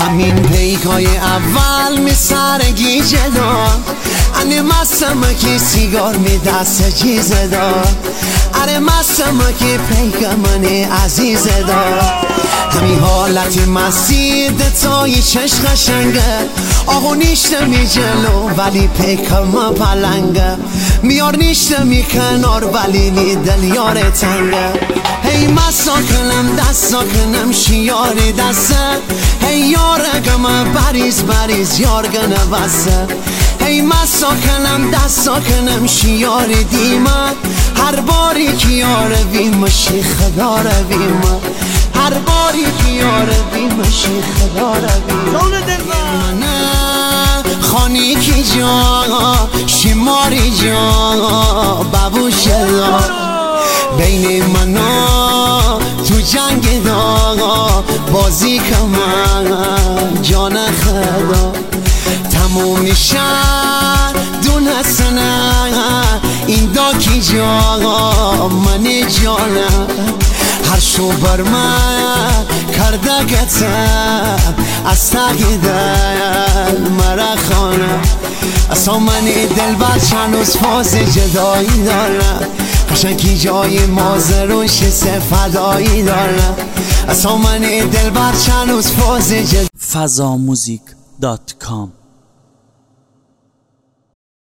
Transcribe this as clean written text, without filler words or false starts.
همین پیکای اول می سرگی جدا انه مستم که سیگار می دست چیز دا اره مستم که پیک من عزیز دا همین حالت مسید تای چش قشنگه آقا نیشتمی جلو ولی پیکم پلنگه میار نیشتمی کنار ولی می دل یار تنگه هی مسا کنم دستا کنم شیار دسته هی یارگم بریز بریز یارگنه بسته هی مسا کنم دستا کنم شیار دیمه هر باری که یارویم شیخ دارویم هر باری که یارویم شیخ دارویم منه خانی کی جا شماری جا بابوش دار بین منا تو جنگ دا بازی کمن جان خدا تموم شهر دونستنه این دا کی جا من جانم هر شو بر من کرده گتم از تقی دل مرا خانم اصلا من دل بچه هنوز فاز جدایی دارم قشنگی جای مازروش فدایی دارم اصلا من دل بچه هنوز فاز fazamuzik.com